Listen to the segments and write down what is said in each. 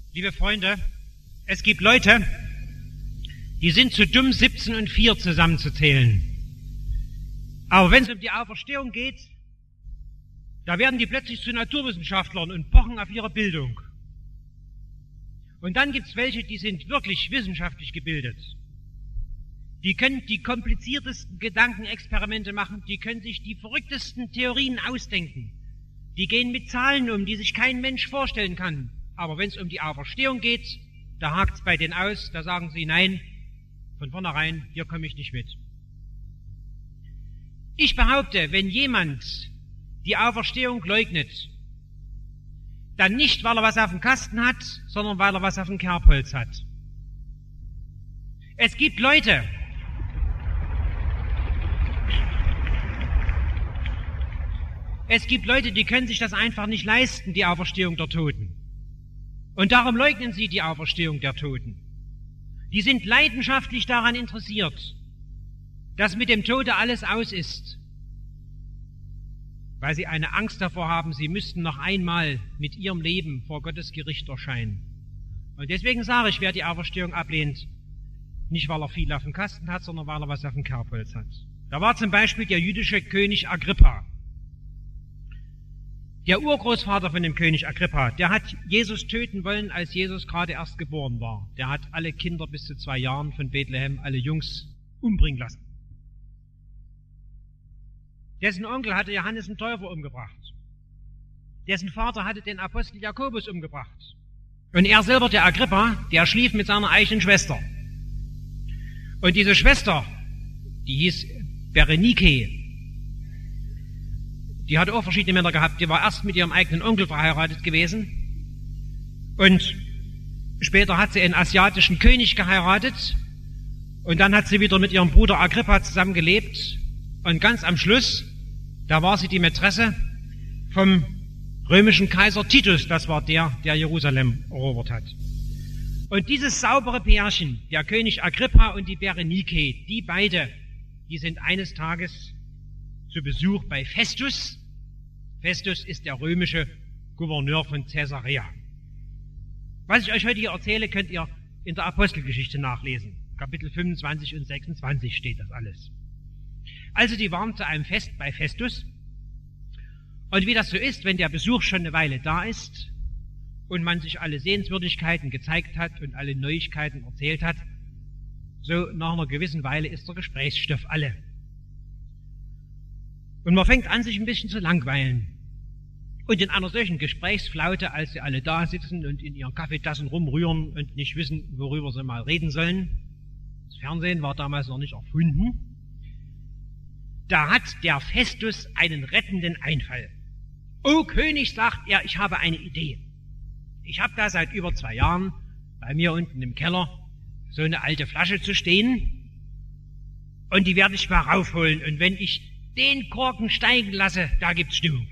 Liebe Freunde, es gibt Leute, die sind zu dumm, 17 und 4 zusammenzuzählen. Aber wenn es um die Auferstehung geht, da werden die plötzlich zu Naturwissenschaftlern und pochen auf ihre Bildung. Und dann gibt es welche, die sind wirklich wissenschaftlich gebildet. Die können die kompliziertesten Gedankenexperimente machen, die können sich die verrücktesten Theorien ausdenken. Die gehen mit Zahlen um, die sich kein Mensch vorstellen kann. Aber wenn es um die Auferstehung geht, da hakt es bei denen aus, da sagen sie, nein, von vornherein, hier komme ich nicht mit. Ich behaupte, wenn jemand die Auferstehung leugnet, dann nicht, weil er was auf dem Kasten hat, sondern weil er was auf dem Kerbholz hat. Es gibt Leute, die können sich das einfach nicht leisten, die Auferstehung der Toten. Und darum leugnen sie die Auferstehung der Toten. Die sind leidenschaftlich daran interessiert, dass mit dem Tode alles aus ist, weil sie eine Angst davor haben, sie müssten noch einmal mit ihrem Leben vor Gottes Gericht erscheinen. Und deswegen sage ich, wer die Auferstehung ablehnt, nicht weil er viel auf dem Kasten hat, sondern weil er was auf dem Kerbholz hat. Da war zum Beispiel der jüdische König Agrippa. Der Urgroßvater von dem König Agrippa, der hat Jesus töten wollen, als Jesus gerade erst geboren war. Der hat alle Kinder bis zu 2 Jahren von Bethlehem, alle Jungs, umbringen lassen. Dessen Onkel hatte Johannes den Täufer umgebracht. Dessen Vater hatte den Apostel Jakobus umgebracht. Und er selber, der Agrippa, der schlief mit seiner eigenen Schwester. Und diese Schwester, die hieß Berenike, die hatte auch verschiedene Männer gehabt. Die war erst mit ihrem eigenen Onkel verheiratet gewesen. Und später hat sie einen asiatischen König geheiratet. Und dann hat sie wieder mit ihrem Bruder Agrippa zusammengelebt. Und ganz am Schluss, da war sie die Mätresse vom römischen Kaiser Titus. Das war der Jerusalem erobert hat. Und dieses saubere Pärchen, der König Agrippa und die Berenike, die beide, die sind eines Tages zu Besuch bei Festus. Festus ist der römische Gouverneur von Caesarea. Was ich euch heute hier erzähle, könnt ihr in der Apostelgeschichte nachlesen. Kapitel 25 und 26 steht das alles. Also die waren zu einem Fest bei Festus. Und wie das so ist, wenn der Besuch schon eine Weile da ist und man sich alle Sehenswürdigkeiten gezeigt hat und alle Neuigkeiten erzählt hat, so nach einer gewissen Weile ist der Gesprächsstoff alle. Und man fängt an, sich ein bisschen zu langweilen. Und in einer solchen Gesprächsflaute, als sie alle da sitzen und in ihren Kaffeetassen rumrühren und nicht wissen, worüber sie mal reden sollen, das Fernsehen war damals noch nicht erfunden, da hat der Festus einen rettenden Einfall. O König, sagt er, ich habe eine Idee. Ich habe da seit über 2 Jahren bei mir unten im Keller so eine alte Flasche zu stehen und die werde ich mal raufholen und wenn ich den Korken steigen lasse, da gibt's Stimmung.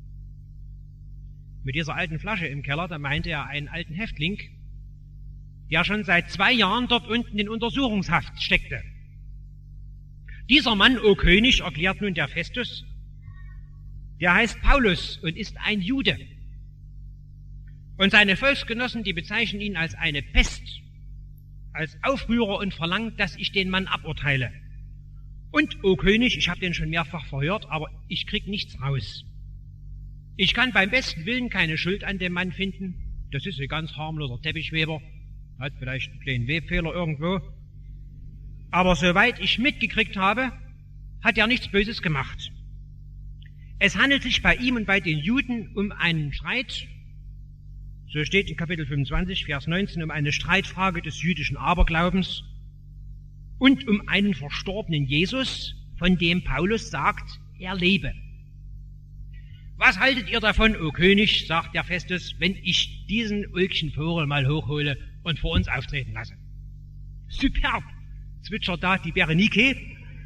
Mit dieser alten Flasche im Keller, da meinte er einen alten Häftling, der schon seit 2 Jahren dort unten in Untersuchungshaft steckte. Dieser Mann, o König, erklärt nun der Festus, der heißt Paulus und ist ein Jude. Und seine Volksgenossen, die bezeichnen ihn als eine Pest, als Aufrührer und verlangt, dass ich den Mann aburteile. Und, o König, ich habe den schon mehrfach verhört, aber ich krieg nichts raus. Ich kann beim besten Willen keine Schuld an dem Mann finden. Das ist ein ganz harmloser Teppichweber, hat vielleicht einen kleinen Webfehler irgendwo. Aber soweit ich mitgekriegt habe, hat er nichts Böses gemacht. Es handelt sich bei ihm und bei den Juden um einen Streit, so steht in Kapitel 25, Vers 19, um eine Streitfrage des jüdischen Aberglaubens und um einen verstorbenen Jesus, von dem Paulus sagt, er lebe. Was haltet ihr davon, o König, sagt der Festus, wenn ich diesen ulkischen Vogel mal hochhole und vor uns auftreten lasse? Superb, zwitschert da die Berenike.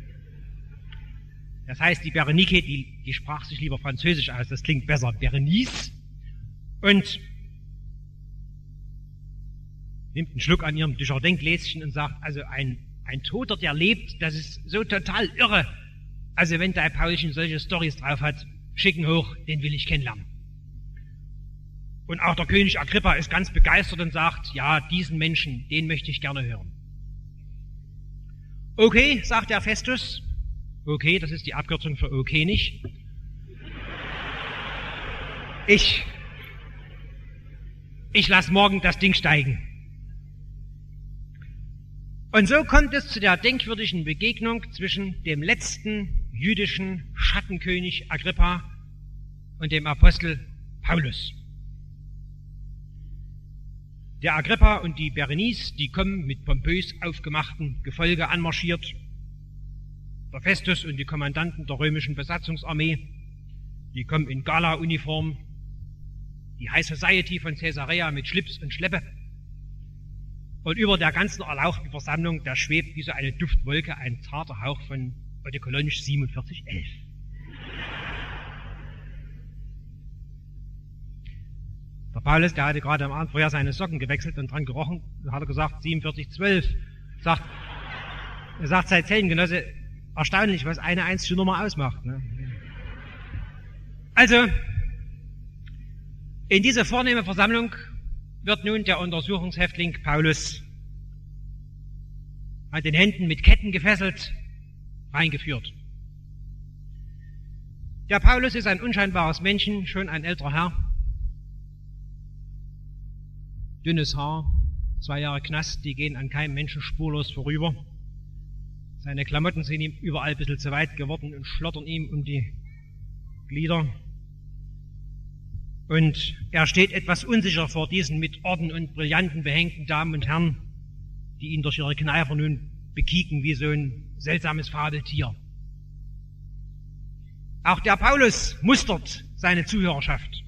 Das heißt, die Berenike, die sprach sich lieber Französisch aus, das klingt besser, Berenice, und nimmt einen Schluck an ihrem Dujardin-Gläschen und sagt, also ein Toter, der lebt, das ist so total irre. Also wenn der Paulchen solche Storys drauf hat, schicken hoch, den will ich kennenlernen. Und auch der König Agrippa ist ganz begeistert und sagt, ja, diesen Menschen, den möchte ich gerne hören. Okay, sagt der Festus. Okay, das ist die Abkürzung für okay nicht. Ich lasse morgen das Ding steigen. Und so kommt es zu der denkwürdigen Begegnung zwischen dem letzten jüdischen Schattenkönig Agrippa und dem Apostel Paulus. Der Agrippa und die Berenice, die kommen mit pompös aufgemachtem Gefolge anmarschiert. Der Festus und die Kommandanten der römischen Besatzungsarmee, die kommen in Gala-Uniform. Die High Society von Caesarea mit Schlips und Schleppe. Und über der ganzen erlauchten Versammlung, da schwebt wie so eine Duftwolke ein zarter Hauch von Eau de Cologne 4711. Der Paulus, der hatte gerade am Abend vorher seine Socken gewechselt und dran gerochen, da hat er gesagt, 4712. Er sagt sein Zellengenosse, erstaunlich, was eine einzige Nummer ausmacht. Ne? Also, in diese vornehme Versammlung wird nun der Untersuchungshäftling Paulus an den Händen mit Ketten gefesselt reingeführt. Der Paulus ist ein unscheinbares Männchen, schon ein älterer Herr. Dünnes Haar, 2 Jahre Knast, die gehen an keinem Menschen spurlos vorüber. Seine Klamotten sind ihm überall ein bisschen zu weit geworden und schlottern ihm um die Glieder. Und er steht etwas unsicher vor diesen mit Orden und Brillanten behängten Damen und Herren, die ihn durch ihre Kneifer nun bekieken wie so ein seltsames Fabeltier. Auch der Paulus mustert seine Zuhörerschaft.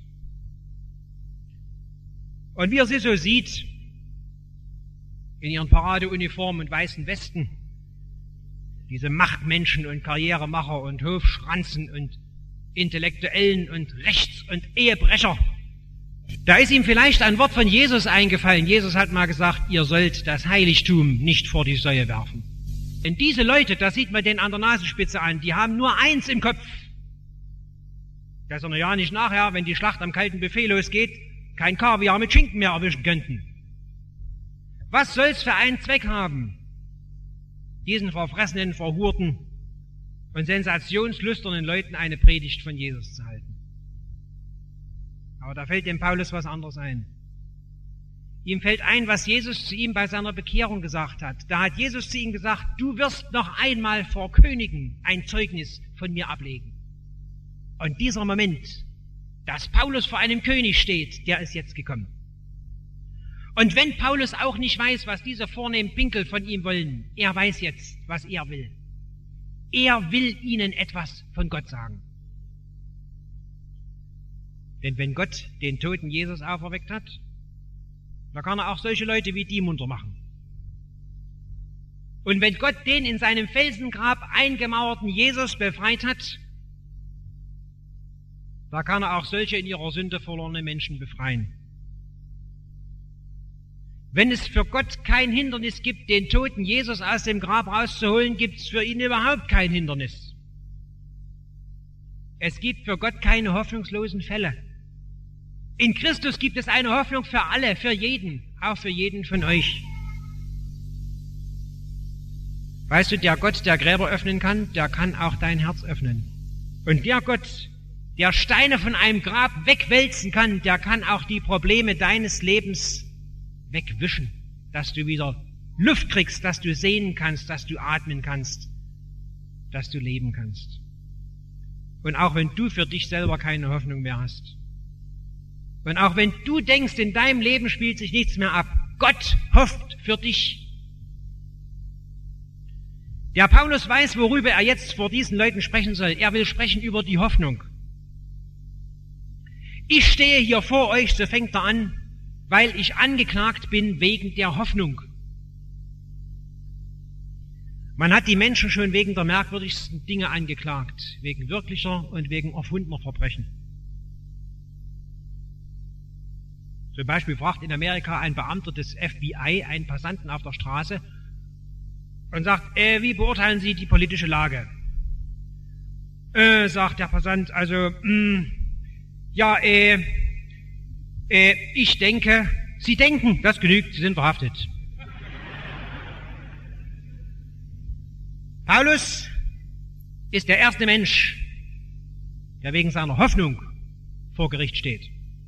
Und wie er sie so sieht, in ihren Paradeuniformen und weißen Westen, diese Machtmenschen und Karrieremacher und Hofschranzen und Intellektuellen und Rechts- und Ehebrecher, da ist ihm vielleicht ein Wort von Jesus eingefallen. Jesus hat mal gesagt, ihr sollt das Heiligtum nicht vor die Säue werfen. Denn diese Leute, das sieht man denen an der Nasenspitze an, die haben nur eins im Kopf. Dass sie ja nicht nachher, wenn die Schlacht am kalten Buffet losgeht, kein Kaviar mit Schinken mehr erwischen könnten. Was soll's für einen Zweck haben, diesen verfressenen, verhurten und sensationslüsternen Leuten eine Predigt von Jesus zu halten? Aber da fällt dem Paulus was anderes ein. Ihm fällt ein, was Jesus zu ihm bei seiner Bekehrung gesagt hat. Da hat Jesus zu ihm gesagt, du wirst noch einmal vor Königen ein Zeugnis von mir ablegen. Und dieser Moment, dass Paulus vor einem König steht, der ist jetzt gekommen. Und wenn Paulus auch nicht weiß, was diese vornehmen Pinkel von ihm wollen, er weiß jetzt, was er will. Er will ihnen etwas von Gott sagen. Denn wenn Gott den toten Jesus auferweckt hat, da kann er auch solche Leute wie die munter machen. Und wenn Gott den in seinem Felsengrab eingemauerten Jesus befreit hat, da kann er auch solche in ihrer Sünde verlorene Menschen befreien. Wenn es für Gott kein Hindernis gibt, den toten Jesus aus dem Grab rauszuholen, gibt es für ihn überhaupt kein Hindernis. Es gibt für Gott keine hoffnungslosen Fälle. In Christus gibt es eine Hoffnung für alle, für jeden, auch für jeden von euch. Weißt du, der Gott, der Gräber öffnen kann, der kann auch dein Herz öffnen. Und der Gott, der Steine von einem Grab wegwälzen kann, der kann auch die Probleme deines Lebens wegwischen, dass du wieder Luft kriegst, dass du sehen kannst, dass du atmen kannst, dass du leben kannst. Und auch wenn du für dich selber keine Hoffnung mehr hast, und auch wenn du denkst, in deinem Leben spielt sich nichts mehr ab, Gott hofft für dich. Der Paulus weiß, worüber er jetzt vor diesen Leuten sprechen soll. Er will sprechen über die Hoffnung. Ich stehe hier vor euch, so fängt er an, weil ich angeklagt bin wegen der Hoffnung. Man hat die Menschen schon wegen der merkwürdigsten Dinge angeklagt, wegen wirklicher und wegen erfundener Verbrechen. Zum Beispiel fragt in Amerika ein Beamter des FBI einen Passanten auf der Straße und sagt, wie beurteilen Sie die politische Lage? Sagt der Passant, also, Ich denke, Sie denken, das genügt, Sie sind verhaftet. Paulus ist der erste Mensch, der wegen seiner Hoffnung vor Gericht steht.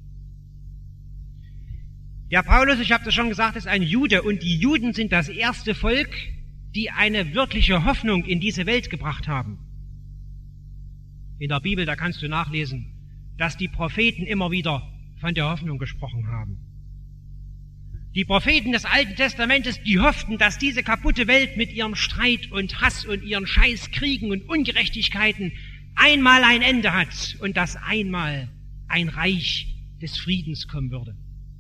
Der Paulus, ich habe das schon gesagt, ist ein Jude und die Juden sind das erste Volk, die eine wirkliche Hoffnung in diese Welt gebracht haben. In der Bibel, da kannst du nachlesen, dass die Propheten immer wieder von der Hoffnung gesprochen haben. Die Propheten des Alten Testamentes, die hofften, dass diese kaputte Welt mit ihrem Streit und Hass und ihren Scheißkriegen und Ungerechtigkeiten einmal ein Ende hat und dass einmal ein Reich des Friedens kommen würde.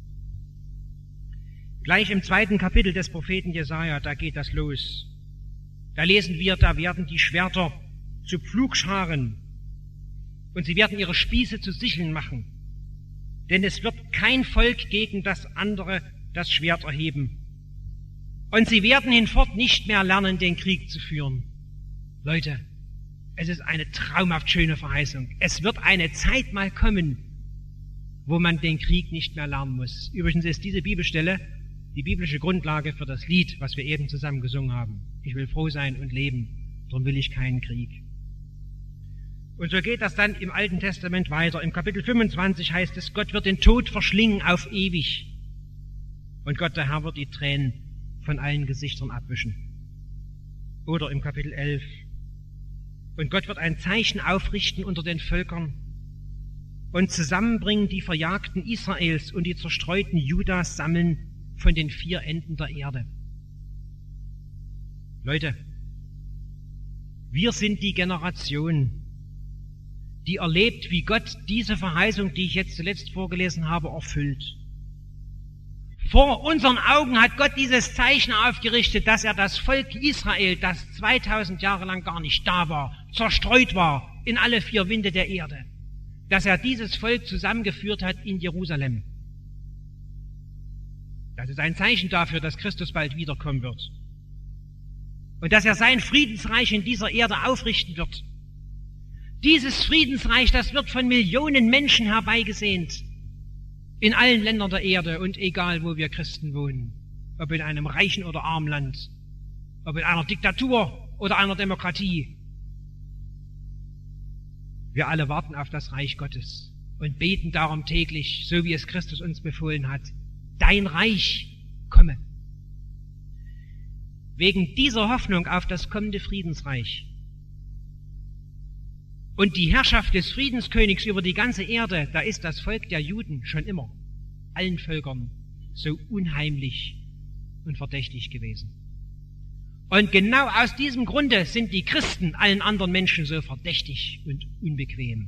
Gleich im 2. Kapitel des Propheten Jesaja, da geht das los. Da lesen wir, da werden die Schwerter zu Pflugscharen und sie werden ihre Spieße zu Sicheln machen. Denn es wird kein Volk gegen das andere das Schwert erheben. Und sie werden hinfort nicht mehr lernen, den Krieg zu führen. Leute, es ist eine traumhaft schöne Verheißung. Es wird eine Zeit mal kommen, wo man den Krieg nicht mehr lernen muss. Übrigens ist diese Bibelstelle die biblische Grundlage für das Lied, was wir eben zusammen gesungen haben. Ich will froh sein und leben, darum will ich keinen Krieg. Und so geht das dann im Alten Testament weiter. Im Kapitel 25 heißt es, Gott wird den Tod verschlingen auf ewig. Und Gott, der Herr, wird die Tränen von allen Gesichtern abwischen. Oder im Kapitel 11. Und Gott wird ein Zeichen aufrichten unter den Völkern und zusammenbringen die Verjagten Israels und die zerstreuten Judas sammeln von den 4 Enden der Erde. Leute, wir sind die Generation, die erlebt, wie Gott diese Verheißung, die ich jetzt zuletzt vorgelesen habe, erfüllt. Vor unseren Augen hat Gott dieses Zeichen aufgerichtet, dass er das Volk Israel, das 2000 Jahre lang gar nicht da war, zerstreut war in alle 4 Winde der Erde, dass er dieses Volk zusammengeführt hat in Jerusalem. Das ist ein Zeichen dafür, dass Christus bald wiederkommen wird. Und dass er sein Friedensreich in dieser Erde aufrichten wird. Dieses Friedensreich, das wird von Millionen Menschen herbeigesehnt. In allen Ländern der Erde und egal, wo wir Christen wohnen. Ob in einem reichen oder armen Land. Ob in einer Diktatur oder einer Demokratie. Wir alle warten auf das Reich Gottes und beten darum täglich, so wie es Christus uns befohlen hat. Dein Reich komme. Wegen dieser Hoffnung auf das kommende Friedensreich und die Herrschaft des Friedenskönigs über die ganze Erde, da ist das Volk der Juden schon immer allen Völkern so unheimlich und verdächtig gewesen. Und genau aus diesem Grunde sind die Christen allen anderen Menschen so verdächtig und unbequem.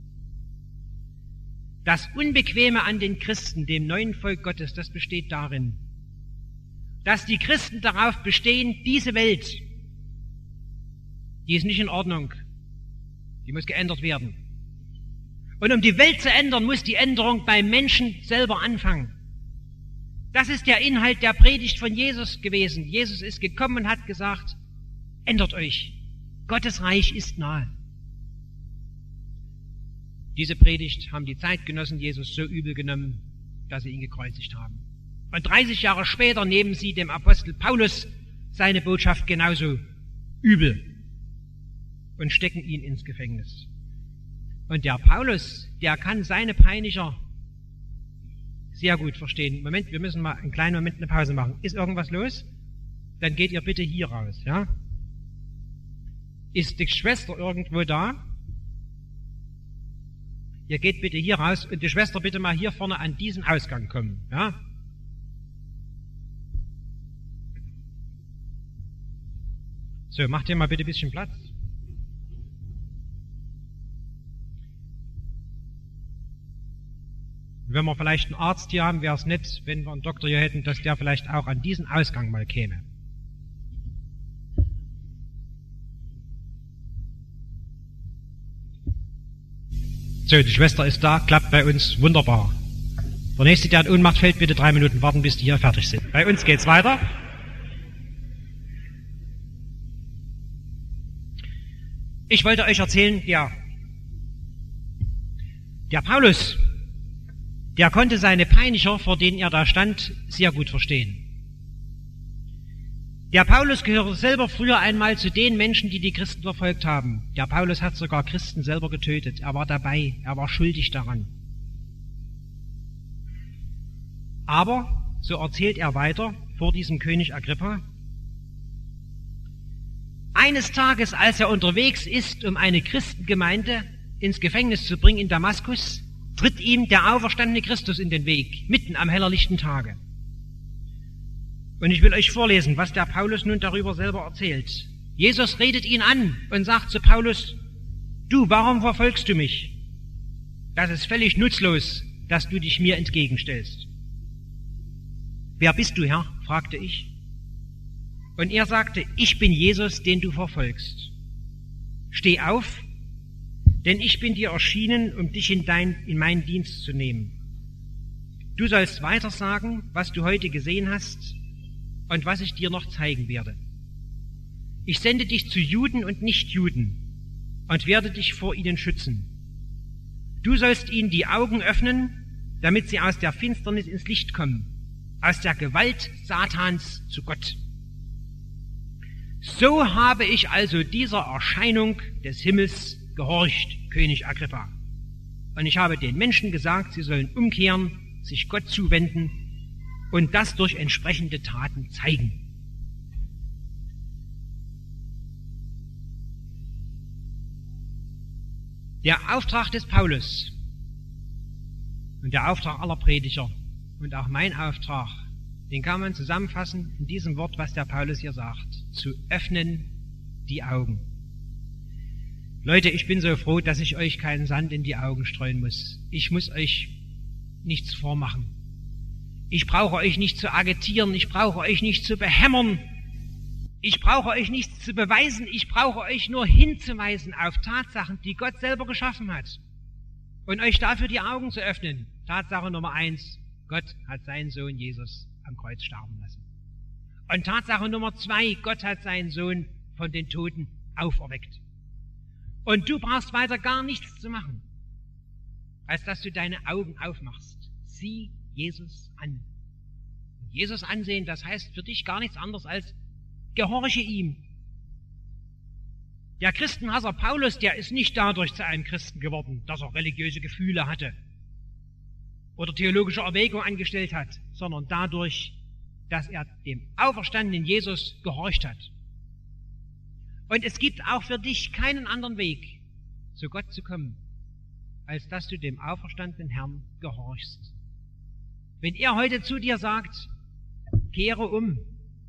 Das Unbequeme an den Christen, dem neuen Volk Gottes, das besteht darin, dass die Christen darauf bestehen, diese Welt, die ist nicht in Ordnung, die muss geändert werden. Und um die Welt zu ändern, muss die Änderung beim Menschen selber anfangen. Das ist der Inhalt der Predigt von Jesus gewesen. Jesus ist gekommen und hat gesagt, ändert euch, Gottes Reich ist nahe. Diese Predigt haben die Zeitgenossen Jesus so übel genommen, dass sie ihn gekreuzigt haben. Und 30 Jahre später nehmen sie dem Apostel Paulus seine Botschaft genauso übel und stecken ihn ins Gefängnis. Und der Paulus, der kann seine Peiniger sehr gut verstehen. Moment, wir müssen mal einen kleinen Moment eine Pause machen. Ist irgendwas los? Dann geht ihr bitte hier raus, ja? Ist die Schwester irgendwo da? Ihr geht bitte hier raus und die Schwester bitte mal hier vorne an diesen Ausgang kommen, ja? So, macht ihr mal bitte ein bisschen Platz. Wenn wir vielleicht einen Arzt hier haben, wäre es nett, wenn wir einen Doktor hier hätten, dass der vielleicht auch an diesen Ausgang mal käme. So, die Schwester ist da, klappt bei uns wunderbar. Der Nächste, der in Ohnmacht fällt, bitte 3 Minuten warten, bis die hier fertig sind. Bei uns geht's weiter. Ich wollte euch erzählen, der Paulus, der konnte seine Peiniger, vor denen er da stand, sehr gut verstehen. Der Paulus gehörte selber früher einmal zu den Menschen, die die Christen verfolgt haben. Der Paulus hat sogar Christen selber getötet. Er war dabei, er war schuldig daran. Aber, so erzählt er weiter vor diesem König Agrippa, eines Tages, als er unterwegs ist, um eine Christengemeinde ins Gefängnis zu bringen in Damaskus, tritt ihm der auferstandene Christus in den Weg, mitten am hellerlichten Tage. Und ich will euch vorlesen, was der Paulus nun darüber selber erzählt. Jesus redet ihn an und sagt zu Paulus, du, warum verfolgst du mich? Das ist völlig nutzlos, dass du dich mir entgegenstellst. Wer bist du, Herr? Fragte ich. Und er sagte, ich bin Jesus, den du verfolgst. Steh auf, denn ich bin dir erschienen, um dich in meinen Dienst zu nehmen. Du sollst weitersagen, was du heute gesehen hast und was ich dir noch zeigen werde. Ich sende dich zu Juden und Nichtjuden und werde dich vor ihnen schützen. Du sollst ihnen die Augen öffnen, damit sie aus der Finsternis ins Licht kommen, aus der Gewalt Satans zu Gott. So habe ich also dieser Erscheinung des Himmels gehorcht, König Agrippa. Und ich habe den Menschen gesagt, sie sollen umkehren, sich Gott zuwenden und das durch entsprechende Taten zeigen. Der Auftrag des Paulus und der Auftrag aller Prediger und auch mein Auftrag, den kann man zusammenfassen in diesem Wort, was der Paulus hier sagt, zu öffnen die Augen. Leute, ich bin so froh, dass ich euch keinen Sand in die Augen streuen muss. Ich muss euch nichts vormachen. Ich brauche euch nicht zu agitieren, ich brauche euch nicht zu behämmern, ich brauche euch nichts zu beweisen, ich brauche euch nur hinzuweisen auf Tatsachen, die Gott selber geschaffen hat und euch dafür die Augen zu öffnen. Tatsache Nummer 1, Gott hat seinen Sohn Jesus am Kreuz sterben lassen. Und Tatsache Nummer 2, Gott hat seinen Sohn von den Toten auferweckt. Und du brauchst weiter gar nichts zu machen, als dass du deine Augen aufmachst. Sieh Jesus an. Und Jesus ansehen, das heißt für dich gar nichts anderes als gehorche ihm. Der Christenhasser Paulus, der ist nicht dadurch zu einem Christen geworden, dass er religiöse Gefühle hatte oder theologische Erwägung angestellt hat, sondern dadurch, dass er dem auferstandenen Jesus gehorcht hat. Und es gibt auch für dich keinen anderen Weg, zu Gott zu kommen, als dass du dem auferstandenen Herrn gehorchst. Wenn er heute zu dir sagt, kehre um,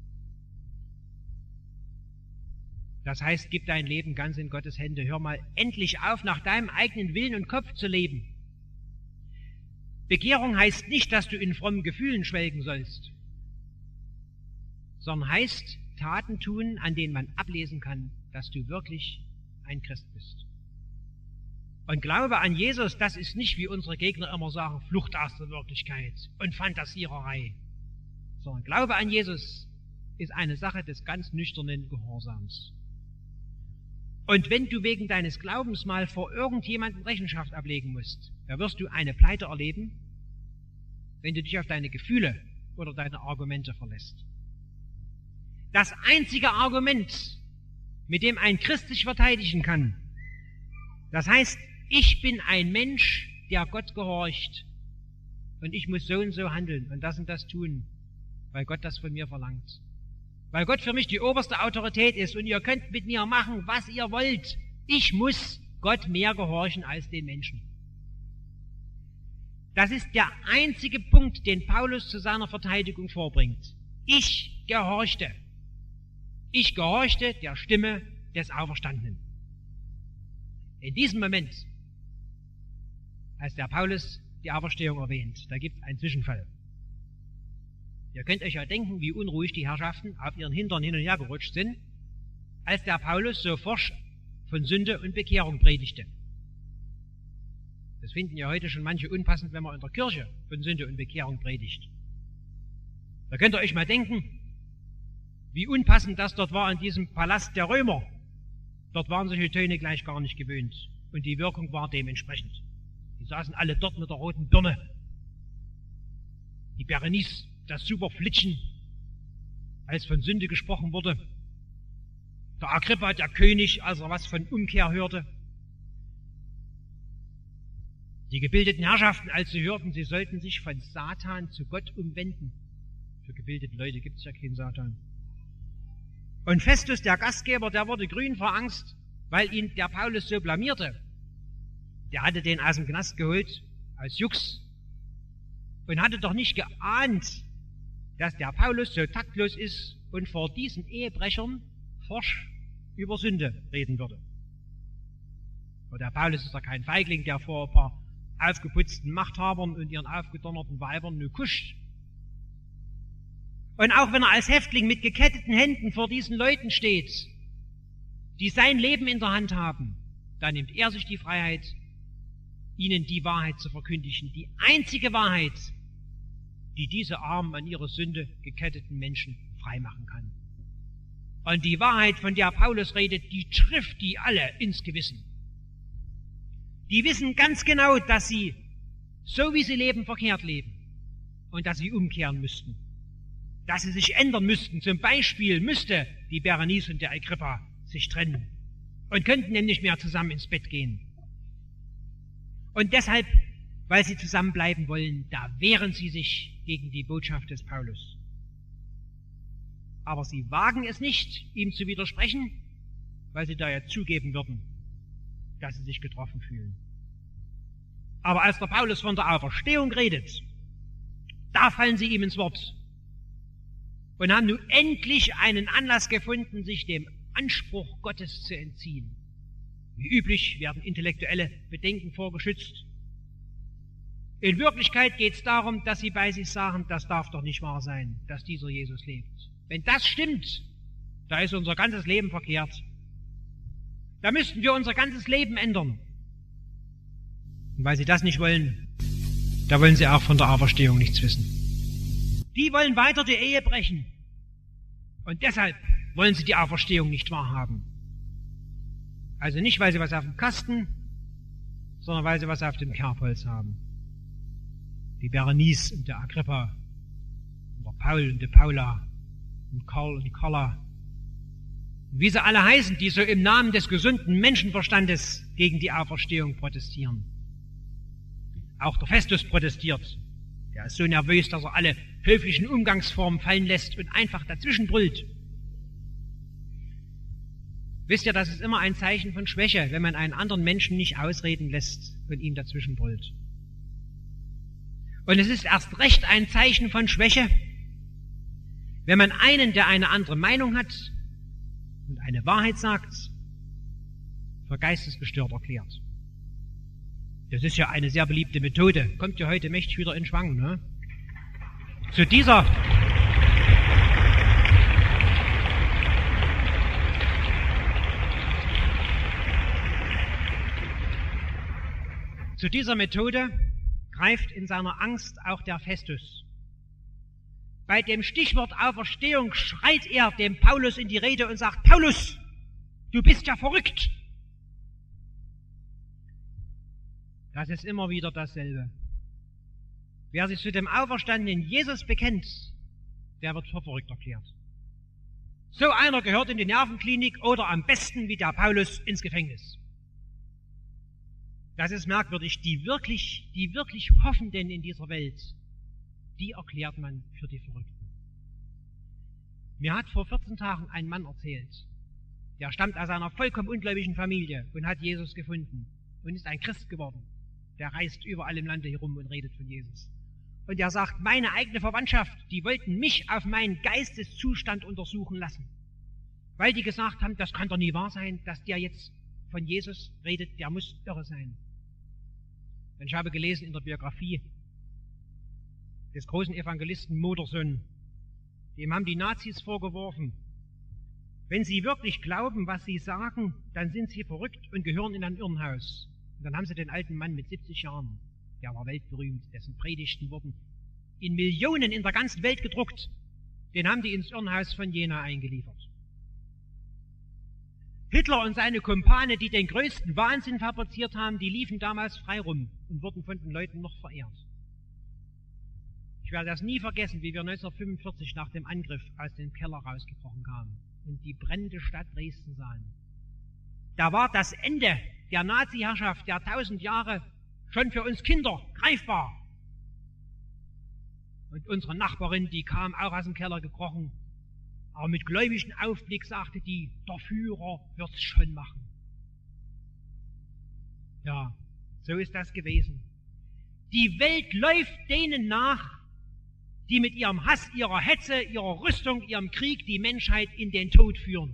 das heißt, gib dein Leben ganz in Gottes Hände, hör mal endlich auf, nach deinem eigenen Willen und Kopf zu leben. Bekehrung heißt nicht, dass du in frommen Gefühlen schwelgen sollst, sondern heißt, Taten tun, an denen man ablesen kann, dass du wirklich ein Christ bist. Und Glaube an Jesus, das ist nicht, wie unsere Gegner immer sagen, Flucht aus der Wirklichkeit und Fantasiererei, sondern Glaube an Jesus ist eine Sache des ganz nüchternen Gehorsams. Und wenn du wegen deines Glaubens mal vor irgendjemandem Rechenschaft ablegen musst, da wirst du eine Pleite erleben, wenn du dich auf deine Gefühle oder deine Argumente verlässt. Das einzige Argument, mit dem ein Christ sich verteidigen kann, das heißt, ich bin ein Mensch, der Gott gehorcht und ich muss so und so handeln und das tun, weil Gott das von mir verlangt. Weil Gott für mich die oberste Autorität ist und ihr könnt mit mir machen, was ihr wollt. Ich muss Gott mehr gehorchen als den Menschen. Das ist der einzige Punkt, den Paulus zu seiner Verteidigung vorbringt. Ich gehorchte. Ich gehorchte der Stimme des Auferstandenen. In diesem Moment, als der Paulus die Auferstehung erwähnt, da gibt es einen Zwischenfall. Ihr könnt euch ja denken, wie unruhig die Herrschaften auf ihren Hintern hin und her gerutscht sind, als der Paulus so forsch von Sünde und Bekehrung predigte. Das finden ja heute schon manche unpassend, wenn man in der Kirche von Sünde und Bekehrung predigt. Da könnt ihr euch mal denken, wie unpassend das dort war in diesem Palast der Römer. Dort waren solche Töne gleich gar nicht gewöhnt und die Wirkung war dementsprechend. Die saßen alle dort mit der roten Birne Die Berenice, das Superflitschen, als von Sünde gesprochen wurde. Der Agrippa, der König, als er was von Umkehr hörte. Die gebildeten Herrschaften, als sie hörten, sie sollten sich von Satan zu Gott umwenden. Für gebildete Leute gibt es ja keinen Satan. Und Festus, der Gastgeber, der wurde grün vor Angst, weil ihn der Paulus so blamierte. Der hatte den aus dem Knast geholt, als Jux, und hatte doch nicht geahnt, dass der Paulus so taktlos ist und vor diesen Ehebrechern forsch über Sünde reden würde. Aber der Paulus ist ja kein Feigling, der vor ein paar aufgeputzten Machthabern und ihren aufgedonnerten Weibern nur kuscht. Und auch wenn er als Häftling mit geketteten Händen vor diesen Leuten steht, die sein Leben in der Hand haben, dann nimmt er sich die Freiheit, ihnen die Wahrheit zu verkündigen. Die einzige Wahrheit, die diese armen, an ihre Sünde geketteten Menschen freimachen kann. Und die Wahrheit, von der Paulus redet, die trifft die alle ins Gewissen. Die wissen ganz genau, dass sie, so wie sie leben, verkehrt leben. Und dass sie umkehren müssten. Dass sie sich ändern müssten. Zum Beispiel müsste die Berenice und der Agrippa sich trennen. Und könnten dann nicht mehr zusammen ins Bett gehen. Und deshalb, weil sie zusammenbleiben wollen, da wehren sie sich gegen die Botschaft des Paulus. Aber sie wagen es nicht, ihm zu widersprechen, weil sie da ja zugeben würden, dass sie sich getroffen fühlen. Aber als der Paulus von der Auferstehung redet, da fallen sie ihm ins Wort und haben nun endlich einen Anlass gefunden, sich dem Anspruch Gottes zu entziehen. Wie üblich werden intellektuelle Bedenken vorgeschützt. In Wirklichkeit geht es darum, dass sie bei sich sagen, das darf doch nicht wahr sein, dass dieser Jesus lebt. Wenn das stimmt, da ist unser ganzes Leben verkehrt. Da müssten wir unser ganzes Leben ändern. Und weil sie das nicht wollen, da wollen sie auch von der Auferstehung nichts wissen. Die wollen weiter die Ehe brechen. Und deshalb wollen sie die Auferstehung nicht wahrhaben. Also nicht, weil sie was auf dem Kasten, sondern weil sie was auf dem Kerbholz haben. Die Berenice und der Agrippa, und der Paul und die Paula, und Karl und die Carla, wie sie alle heißen, die so im Namen des gesunden Menschenverstandes gegen die Auferstehung protestieren. Auch der Festus protestiert. Der ist so nervös, dass er alle höflichen Umgangsformen fallen lässt und einfach dazwischen brüllt. Wisst ihr, das ist immer ein Zeichen von Schwäche, wenn man einen anderen Menschen nicht ausreden lässt und ihm dazwischen brüllt. Und es ist erst recht ein Zeichen von Schwäche, wenn man einen, der eine andere Meinung hat und eine Wahrheit sagt, für geistesgestört erklärt. Das ist ja eine sehr beliebte Methode. Kommt ja heute mächtig wieder in Schwang, ne? Zu dieser Methode greift in seiner Angst auch der Festus. Bei dem Stichwort Auferstehung schreit er dem Paulus in die Rede und sagt, Paulus, du bist ja verrückt. Das ist immer wieder dasselbe. Wer sich zu dem auferstandenen Jesus bekennt, der wird für verrückt erklärt. So einer gehört in die Nervenklinik oder am besten wie der Paulus ins Gefängnis. Das ist merkwürdig. Die wirklich Hoffenden in dieser Welt, die erklärt man für die Verrückten. Mir hat vor 14 Tagen ein Mann erzählt, der stammt aus einer vollkommen ungläubigen Familie und hat Jesus gefunden und ist ein Christ geworden. Der reist überall im Lande herum und redet von Jesus. Und er sagt, meine eigene Verwandtschaft, die wollten mich auf meinen Geisteszustand untersuchen lassen. Weil die gesagt haben, das kann doch nie wahr sein, dass der jetzt von Jesus redet, der muss irre sein. Und ich habe gelesen in der Biografie des großen Evangelisten Modersohn, dem haben die Nazis vorgeworfen, wenn sie wirklich glauben, was sie sagen, dann sind sie verrückt und gehören in ein Irrenhaus. Und dann haben sie den alten Mann mit 70 Jahren, der war weltberühmt, dessen Predigten wurden in Millionen in der ganzen Welt gedruckt, den haben die ins Irrenhaus von Jena eingeliefert. Hitler und seine Kumpane, die den größten Wahnsinn fabriziert haben, die liefen damals frei rum und wurden von den Leuten noch verehrt. Ich werde das nie vergessen, wie wir 1945 nach dem Angriff aus dem Keller rausgebrochen kamen und die brennende Stadt Dresden sahen. Da war das Ende der Nazi-Herrschaft der 1000 Jahre schon für uns Kinder greifbar. Und unsere Nachbarin, die kam auch aus dem Keller gekrochen, aber mit gläubigem Aufblick sagte die, der Führer wird's schon machen. Ja, so ist das gewesen. Die Welt läuft denen nach, die mit ihrem Hass, ihrer Hetze, ihrer Rüstung, ihrem Krieg die Menschheit in den Tod führen.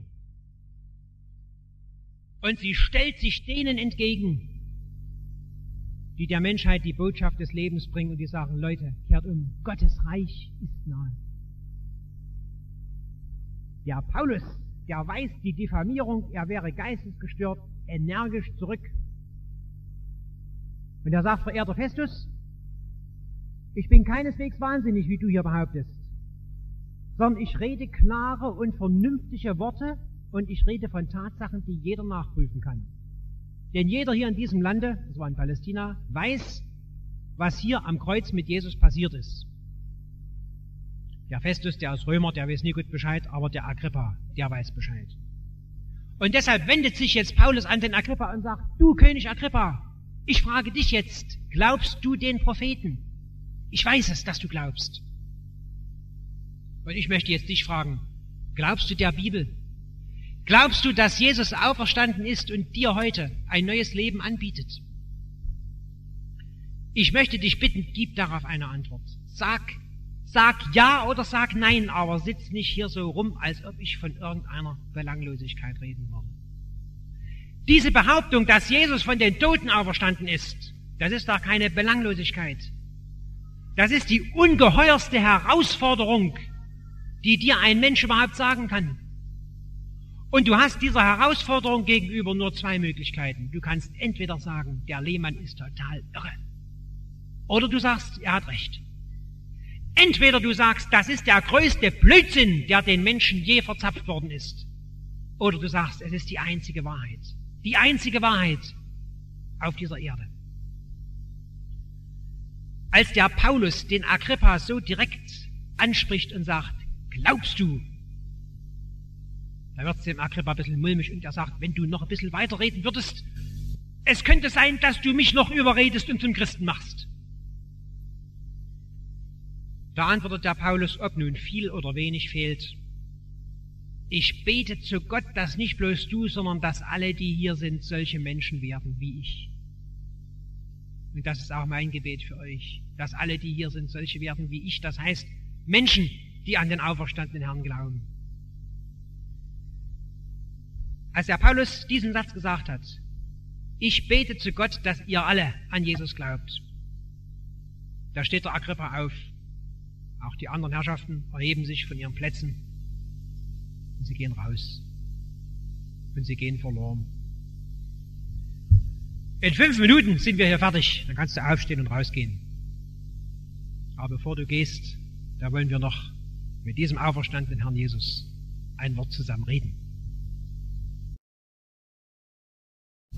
Und sie stellt sich denen entgegen, die der Menschheit die Botschaft des Lebens bringen und die sagen, Leute, kehrt um, Gottes Reich ist nahe. Der Paulus, der weist die Diffamierung, er wäre geistesgestört, energisch zurück. Und er sagt, verehrter Festus, ich bin keineswegs wahnsinnig, wie du hier behauptest, sondern ich rede klare und vernünftige Worte und ich rede von Tatsachen, die jeder nachprüfen kann. Denn jeder hier in diesem Lande, das war in Palästina, weiß, was hier am Kreuz mit Jesus passiert ist. Der Festus, der ist Römer, der weiß nie gut Bescheid, aber der Agrippa, der weiß Bescheid. Und deshalb wendet sich jetzt Paulus an den Agrippa und sagt, du König Agrippa, ich frage dich jetzt, glaubst du den Propheten? Ich weiß es, dass du glaubst. Und ich möchte jetzt dich fragen, glaubst du der Bibel? Glaubst du, dass Jesus auferstanden ist und dir heute ein neues Leben anbietet? Ich möchte dich bitten, gib darauf eine Antwort. Sag ja oder sag nein, aber sitz nicht hier so rum, als ob ich von irgendeiner Belanglosigkeit reden würde. Diese Behauptung, dass Jesus von den Toten auferstanden ist, das ist doch keine Belanglosigkeit. Das ist die ungeheuerste Herausforderung, die dir ein Mensch überhaupt sagen kann. Und du hast dieser Herausforderung gegenüber nur zwei Möglichkeiten. Du kannst entweder sagen, der Lehmann ist total irre. Oder du sagst, er hat recht. Entweder du sagst, das ist der größte Blödsinn, der den Menschen je verzapft worden ist. Oder du sagst, es ist die einzige Wahrheit. Die einzige Wahrheit auf dieser Erde. Als der Paulus den Agrippa so direkt anspricht und sagt, glaubst du? Da wird es dem Agrippa ein bisschen mulmig und er sagt, wenn du noch ein bisschen weiterreden würdest, es könnte sein, dass du mich noch überredest und zum Christen machst. Da antwortet der Paulus, ob nun viel oder wenig fehlt. Ich bete zu Gott, dass nicht bloß du, sondern dass alle, die hier sind, solche Menschen werden wie ich. Und das ist auch mein Gebet für euch, dass alle, die hier sind, solche werden wie ich. Das heißt, Menschen, die an den auferstandenen Herrn glauben. Als der Paulus diesen Satz gesagt hat, ich bete zu Gott, dass ihr alle an Jesus glaubt, da steht der Agrippa auf. Auch die anderen Herrschaften erheben sich von ihren Plätzen und sie gehen raus und sie gehen verloren. In 5 Minuten sind wir hier fertig, dann kannst du aufstehen und rausgehen. Aber bevor du gehst, da wollen wir noch mit diesem auferstandenen Herrn Jesus ein Wort zusammen reden.